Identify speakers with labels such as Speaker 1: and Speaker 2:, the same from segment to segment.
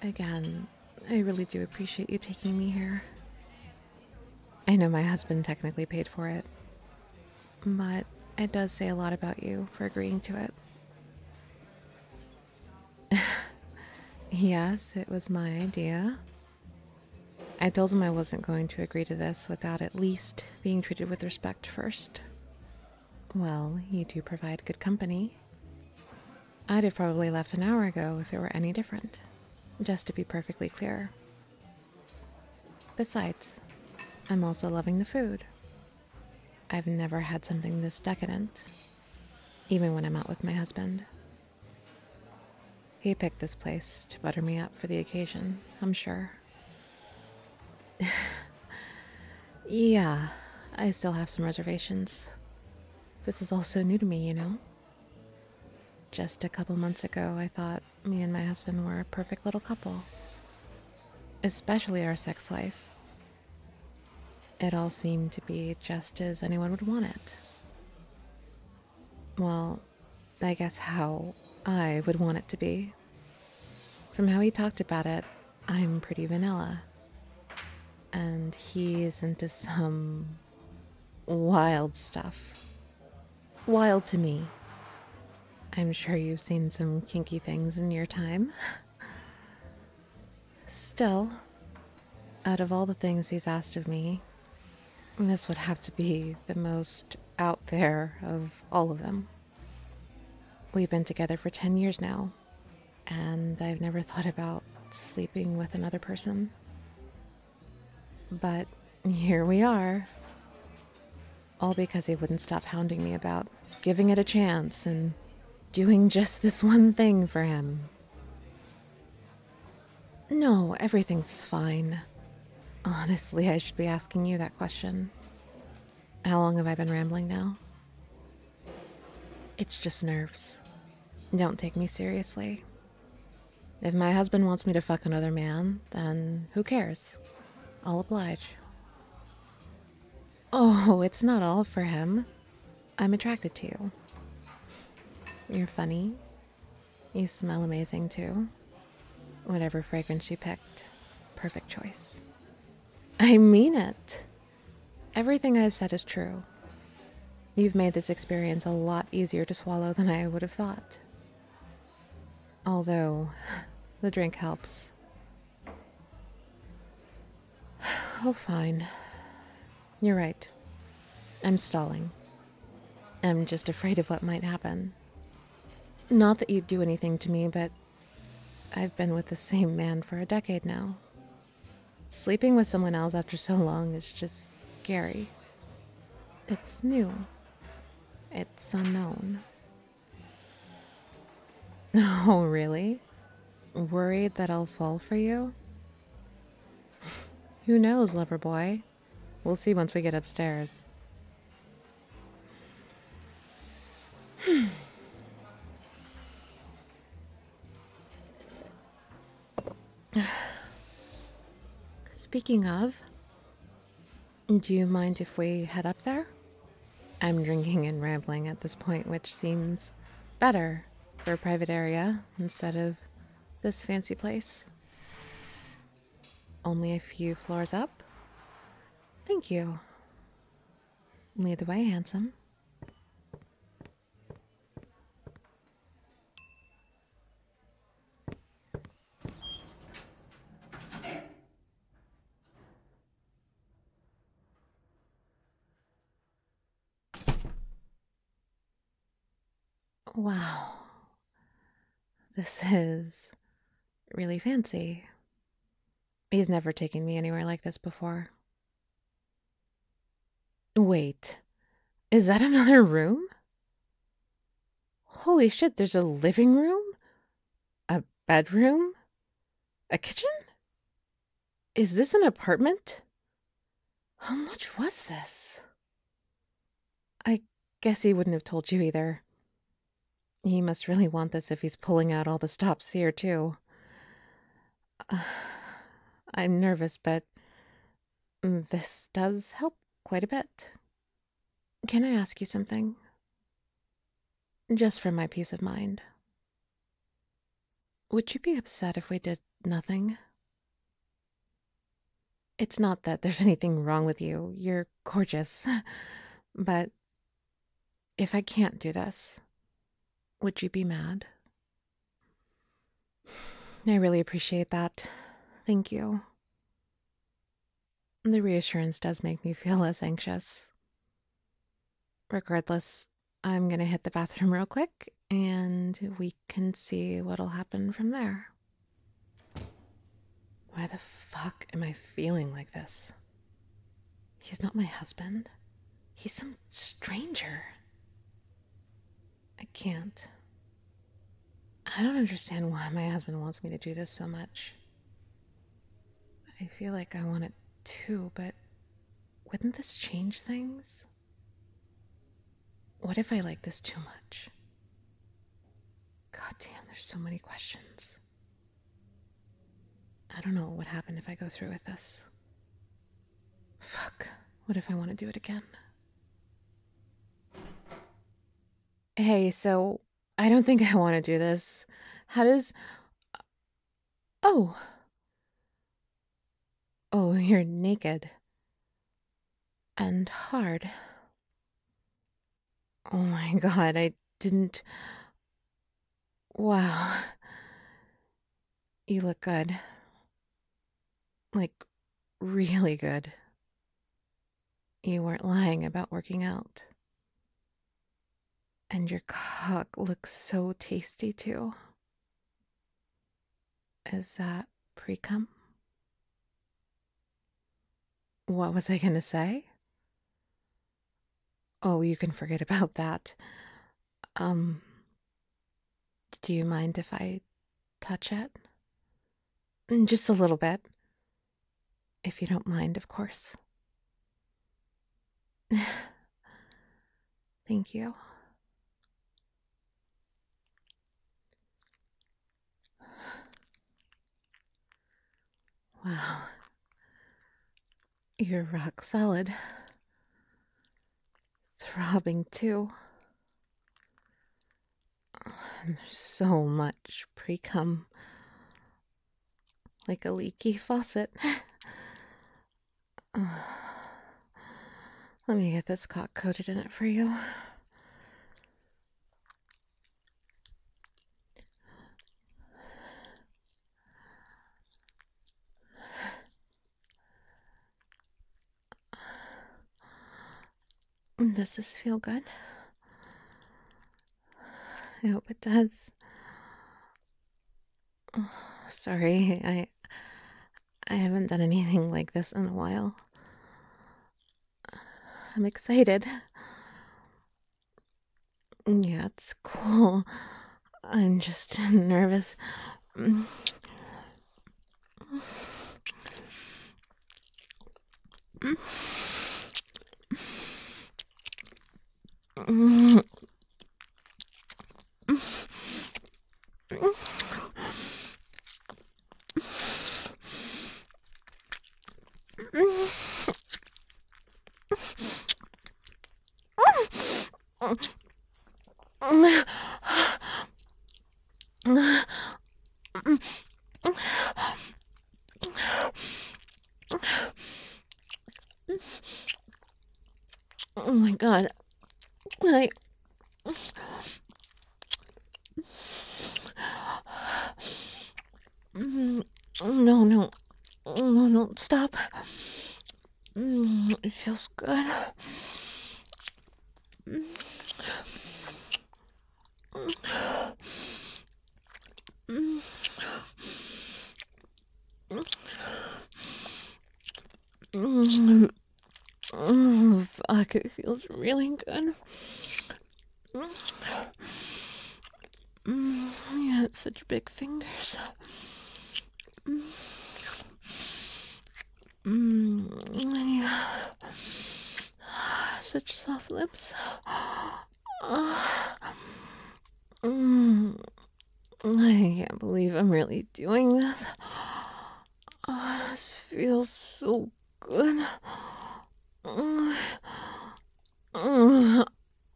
Speaker 1: Again, I really do appreciate you taking me here. I know my husband technically paid for it, but it does say a lot about you for agreeing to it. Yes, it was my idea. I told him I wasn't going to agree to this without at least being treated with respect first. Well, you do provide good company. I'd have probably left an hour ago if it were any different, just to be perfectly clear. Besides, I'm also loving the food. I've never had something this decadent, even when I'm out with my husband. He picked this place to butter me up for the occasion, I'm sure. Yeah, I still have some reservations. This is all so new to me, you know? Just a couple months ago, I thought me and my husband were a perfect little couple. Especially our sex life. It all seemed to be just as anyone would want it. Well, I guess how I would want it to be. From how he talked about it, I'm pretty vanilla. And he's into some wild stuff. Wild to me. I'm sure you've seen some kinky things in your time. Still, out of all the things he's asked of me, this would have to be the most out there of all of them. We've been together for 10 years now, and I've never thought about sleeping with another person. But here we are. All because he wouldn't stop hounding me about giving it a chance and doing just this one thing for him. No, everything's fine. Honestly, I should be asking you that question. How long have I been rambling now? It's just nerves. Don't take me seriously. If my husband wants me to fuck another man, then who cares? I'll oblige. Oh, it's not all for him. I'm attracted to you. You're funny. You smell amazing too. Whatever fragrance you picked, perfect choice. I mean it. Everything I've said is true. You've made this experience a lot easier to swallow than I would have thought. Although, the drink helps. Oh, fine. You're right. I'm stalling. I'm just afraid of what might happen. Not that you'd do anything to me, but I've been with the same man for a decade now. Sleeping with someone else after so long is just scary. It's new. It's unknown. Oh, really? Worried that I'll fall for you? Who knows, lover boy? We'll see once we get upstairs. Speaking of, do you mind if we head up there? I'm drinking and rambling at this point, which seems better for a private area instead of this fancy place. Only a few floors up? Thank you. Lead the way, handsome. Wow. This is really fancy. He's never taken me anywhere like this before. Wait, is that another room? Holy shit, there's a living room? A bedroom? A kitchen? Is this an apartment? How much was this? I guess he wouldn't have told you either. He must really want this if he's pulling out all the stops here, too. I'm nervous, but this does help quite a bit. Can I ask you something? Just for my peace of mind. Would you be upset if we did nothing? It's not that there's anything wrong with you. You're gorgeous. But if I can't do this, would you be mad? I really appreciate that. Thank you. The reassurance does make me feel less anxious. Regardless, I'm gonna hit the bathroom real quick and we can see what'll happen from there. Why the fuck am I feeling like this? He's not my husband. He's some stranger. I can't. I don't understand why my husband wants me to do this so much. I feel like I want it too, but wouldn't this change things? What if I like this too much? God damn, there's so many questions. I don't know what would happen if I go through with this. Fuck, what if I want to do it again? Hey, so I don't think I want to do this. How does... Oh. Oh, you're naked. And hard. Oh my god, I didn't... Wow. You look good. Like, really good. You weren't lying about working out. And your cock looks so tasty, too. Is that pre-cum? What was I gonna say? Oh, you can forget about that. Do you mind if I touch it? Just a little bit. If you don't mind, of course. Thank you. Wow. You're rock solid. Throbbing, too. And there's so much pre-cum. Like a leaky faucet. Let me get this cock coated in it for you. Does this feel good? I hope it does. Oh, sorry, I haven't done anything like this in a while. I'm excited. Yeah, it's cool. I'm just nervous. Oh my god. No, stop. It feels good. Fuck, it feels really good. Yeah, it's such big fingers. Yeah. Such soft lips. I can't believe I'm really doing this. This feels so good.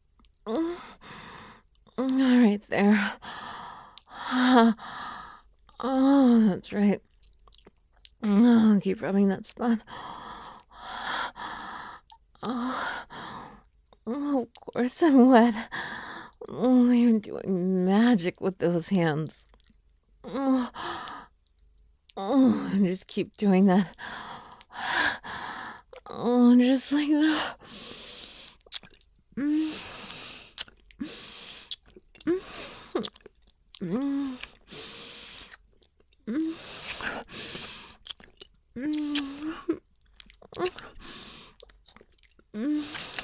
Speaker 1: Right there. Oh, that's right. Oh, keep rubbing that spot. Oh, of course I'm wet. Oh, you're doing magic with those hands. Oh, just keep doing that. Oh, just like that. Mm, mm, mm, mm, mm, mm,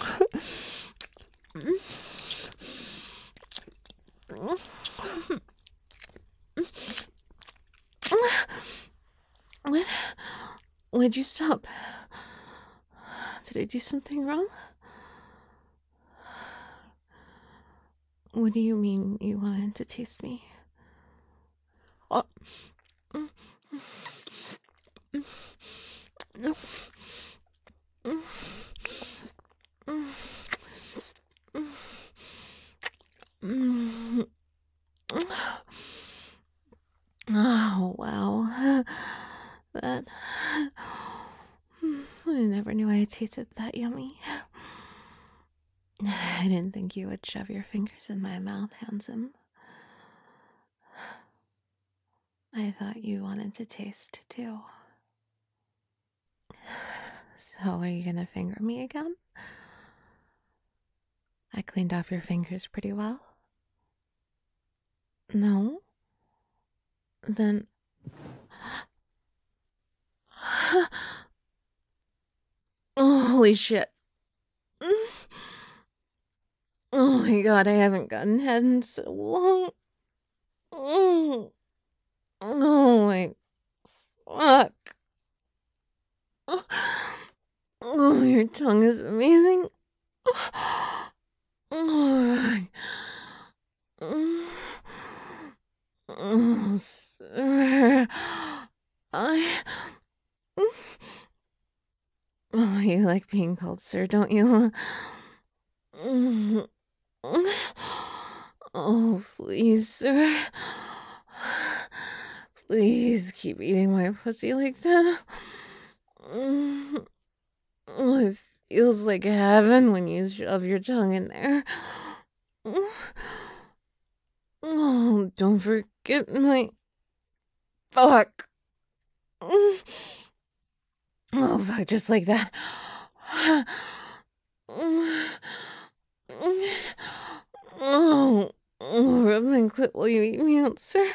Speaker 1: What? Why'd you stop? Did I do something wrong? What do you mean you wanted to taste me? Oh. Oh, wow. That. I never knew I tasted that yummy. I didn't think you would shove your fingers in my mouth, handsome. I thought you wanted to taste too. So, are you gonna finger me again? I cleaned off your fingers pretty well. No? Then. Oh, holy shit. Oh my god, I haven't gotten head in so long. Oh my fuck. Oh, your tongue is amazing. Oh, sir. Oh, you like being called sir, don't you? Oh, please, sir. Please keep eating my pussy like that. It feels like heaven when you shove your tongue in there. Oh, don't forget my... Fuck. Oh, fuck, just like that. Oh, rub my clit while you eat me out, sir.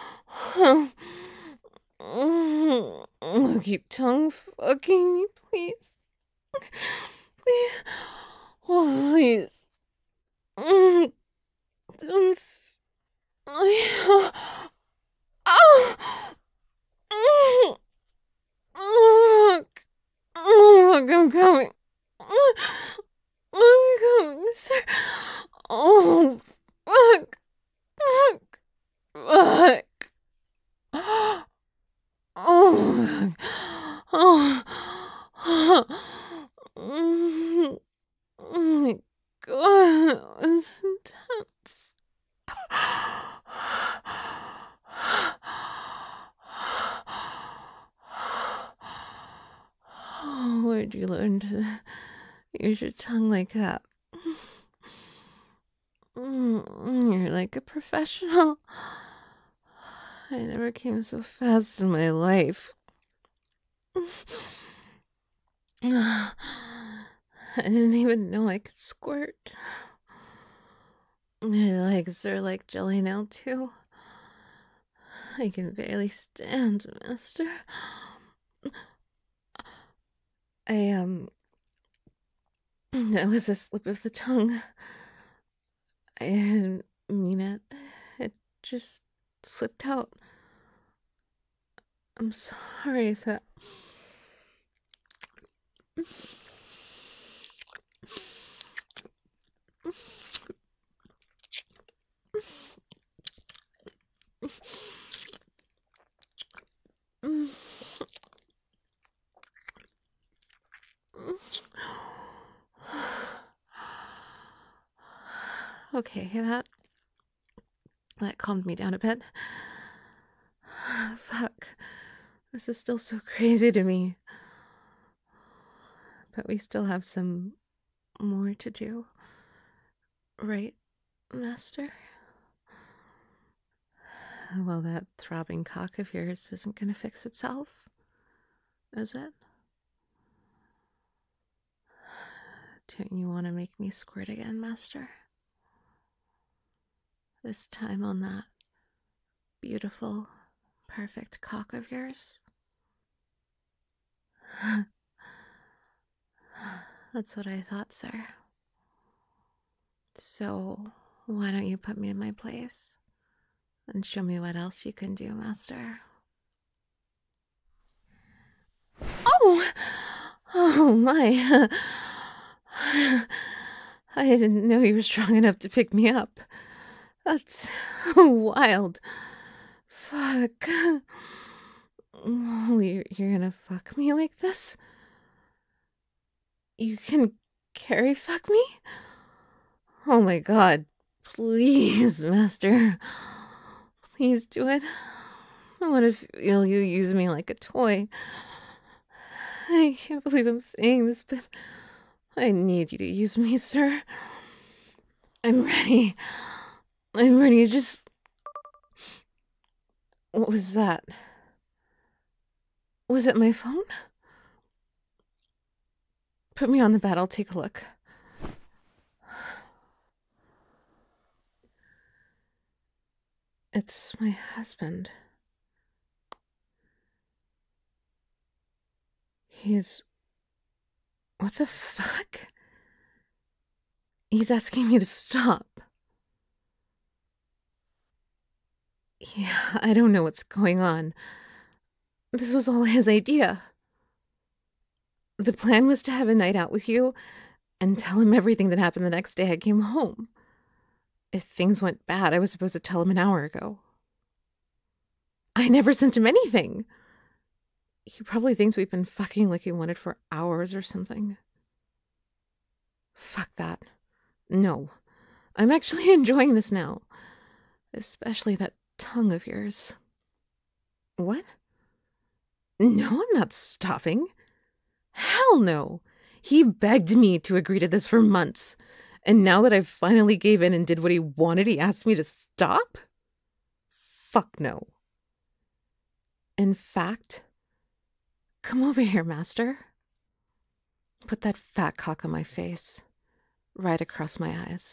Speaker 1: Keep tongue fucking me, please. Please. Oh, please. Oh, fuck. Oh, fuck, I'm coming. I'm coming, sir. Oh, fuck. Fuck. Fuck. Oh, oh, oh my god, that was intense. Where'd you learn to use your tongue like that? You're like a professional. I never came so fast in my life. I didn't even know I could squirt. My legs are like jelly now, too. I can barely stand, mister. That was a slip of the tongue. I didn't mean it. It just slipped out. I'm sorry if that... Okay, that calmed me down a bit. This is still so crazy to me. But we still have some more to do. Right, Master? Well, that throbbing cock of yours isn't gonna fix itself, is it? Don't you want to make me squirt again, Master? This time on that beautiful, perfect cock of yours? That's what I thought, sir. So, why don't you put me in my place and show me what else you can do, Master? Oh! Oh my. I didn't know you were strong enough to pick me up. That's wild. Fuck. Oh, you're gonna fuck me like this? You can carry fuck me? Oh my god. Please, Master. Please do it. What if you use me like a toy? I can't believe I'm saying this, but I need you to use me, sir. I'm ready. I'm ready. Just... What was that? Was it my phone? Put me on the bed. I'll take a look. It's my husband. He's... What the fuck? He's asking me to stop. Yeah, I don't know what's going on. This was all his idea. The plan was to have a night out with you and tell him everything that happened the next day I came home. If things went bad, I was supposed to tell him an hour ago. I never sent him anything. He probably thinks we've been fucking like he wanted for hours or something. Fuck that. No. I'm actually enjoying this now. Especially that tongue of yours. What? No, I'm not stopping. Hell no. He begged me to agree to this for months. And now that I've finally gave in and did what he wanted, he asked me to stop? Fuck no. In fact, come over here, Master. Put that fat cock on my face, right across my eyes.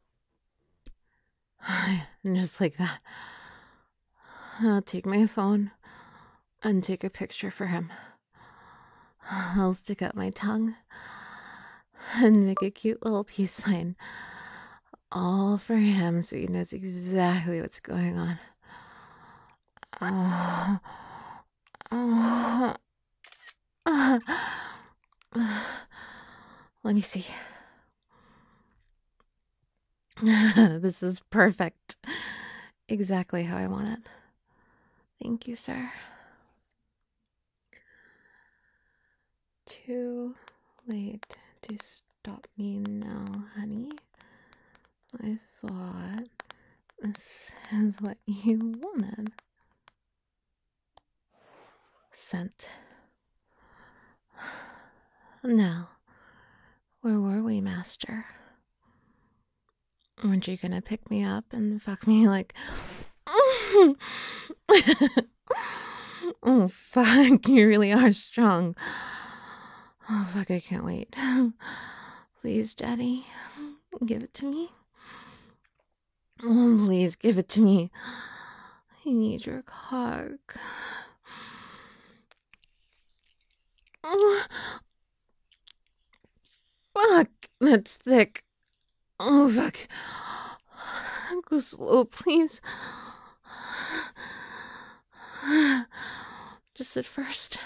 Speaker 1: Just like that. I'll take my phone and take a picture for him. I'll stick out my tongue and make a cute little peace sign. All for him so he knows exactly what's going on. Let me see. This is perfect. Exactly how I want it. Thank you, sir. Too late to stop me now, honey. I thought this is what you wanted. Sent. Now, where were we, Master? Weren't you gonna pick me up and fuck me like... Oh, fuck, you really are strong. Oh, fuck, I can't wait. Please, Daddy, give it to me. Oh, please, give it to me. I need your cock. Fuck, that's thick. Oh, fuck. Go slow, please. Just at first.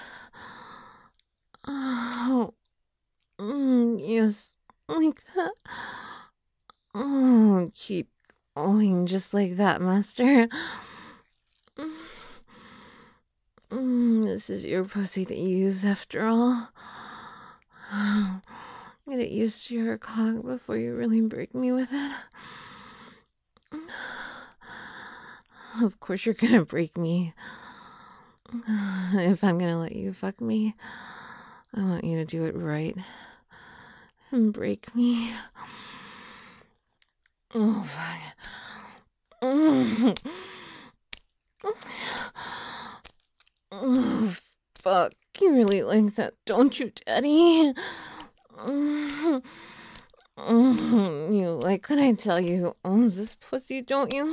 Speaker 1: Oh, yes, like that. Oh, keep going just like that, Master. This is your pussy to use after all. Get used to your cock before you really break me with it. Of course you're gonna break me. If I'm gonna let you fuck me, I want you to do it right and break me. Oh, fuck. Oh, fuck. You really like that, don't you, Daddy? You like when I tell you who owns this pussy, don't you?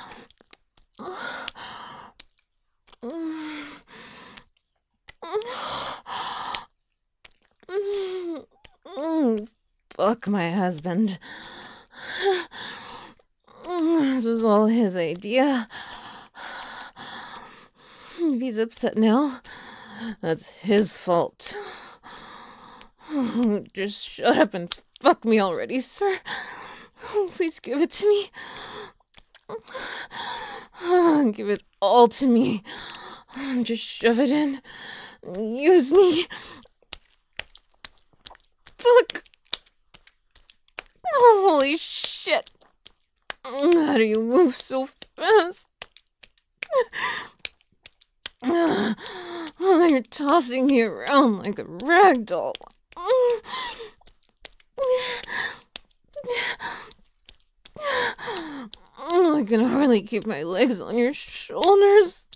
Speaker 1: Fuck my husband. This was all his idea. If he's upset now, that's his fault. Just shut up and fuck me already, sir. Please give it to me. Give it all to me. Just shove it in. Use me. Fuck. Holy shit. How do you move so fast? You're tossing me around like a rag doll. I can hardly keep my legs on your shoulders.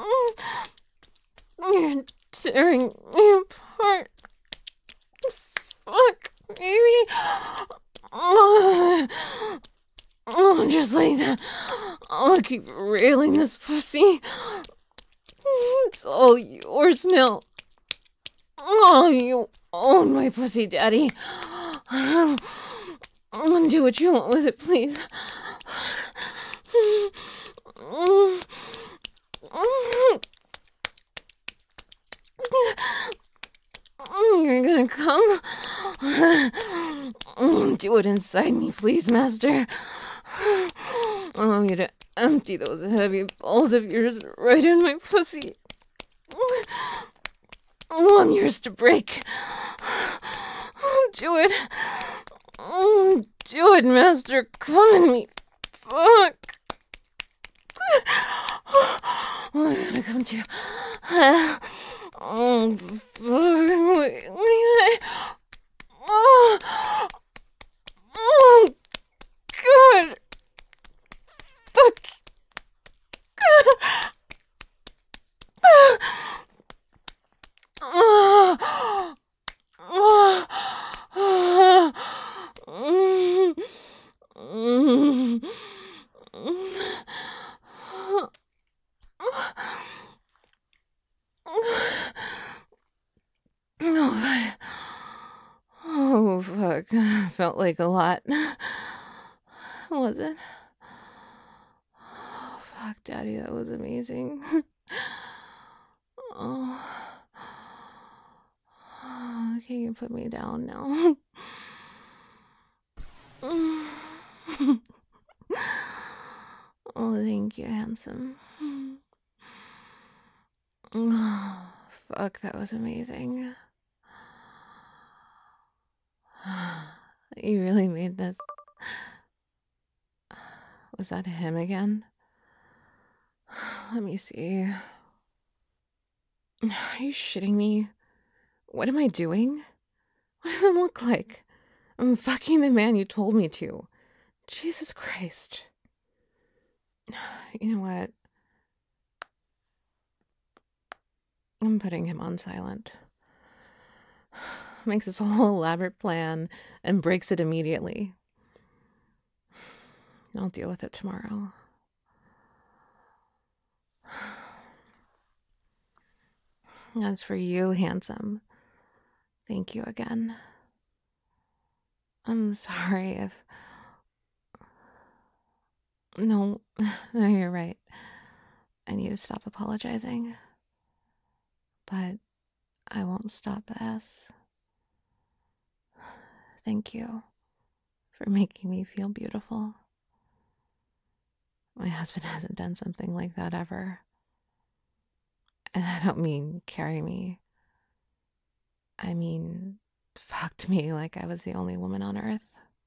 Speaker 1: You're tearing me apart. Fuck, baby. Just like that. I'll keep railing this pussy. It's all yours now. Oh, you own my pussy, Daddy. Do what you want with it, please. You're gonna come? Do it inside me, please, Master. I want you to empty those heavy balls of yours right in my pussy. I want yours to break. Do it. Do it, Master. Come in me. Fuck. I'm gonna come to you. Oh, wait. Oh, God. Fuck. Oh, fuck. Felt like a lot. Was it? Oh, fuck, Daddy, that was amazing. Oh. Can you put me down now? Oh, thank you, handsome. Oh, fuck, that was amazing. You really made this. Was that him again? Let me see. Are you shitting me? What am I doing? What does it look like? I'm fucking the man you told me to. Jesus Christ. You know what? I'm putting him on silent. Makes this whole elaborate plan and breaks it immediately. I'll deal with it tomorrow. As for you, handsome, thank you again. I'm sorry if... No, you're right. I need to stop apologizing. But I won't stop this. Thank you for making me feel beautiful. My husband hasn't done something like that ever. And I don't mean carry me. I mean, fucked me like I was the only woman on earth.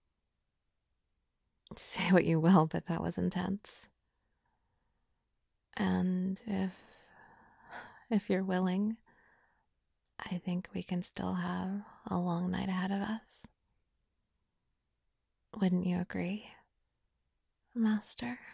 Speaker 1: Say what you will, but that was intense. And if you're willing, I think we can still have a long night ahead of us. Wouldn't you agree, Master?